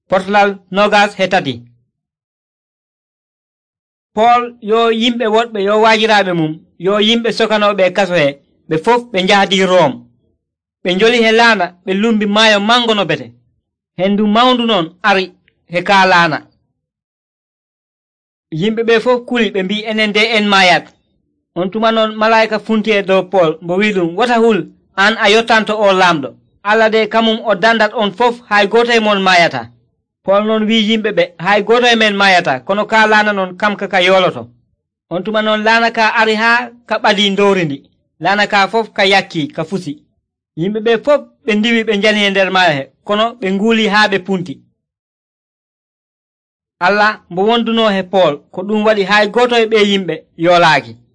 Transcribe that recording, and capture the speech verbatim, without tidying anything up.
Portalal nogas he tati. Paul yo yimɓe woɗɓe yo wajiraɓe mum yo yimɓe sokanoɓe kaso he ɓe fof ɓe njahdi Rome. Ɓe njoli he laana ɓe lumbi maayo mango no bete. Hendu mawndu noon ari he ka laana. Yimɓe ɓe fof kuli ɓe mbi enen de en mayat. On tuma noon malaika funti e dow Paul mbo wi ɗum wata hul an a yottanto o lamɗo. Allah de kamum o dandat on fof hay goto e mon mayata. Paul noon wi yimɓe ɓe hay goto e men mayata kono ka laana noon kam ka ka yoloto. On tuma noon laana ka ari ha ka ɓadi ndowrindi. Laana ka fof ka yakki ka fusi. Yimɓe ɓe fof ɓe ndiwi ɓe jani e nder maayo he kono ɓe nguuli haa ɓe punti. Allah mbo wonduno he Paul ko ɗum waɗi hay goto e ɓe yimɓe yolaaki.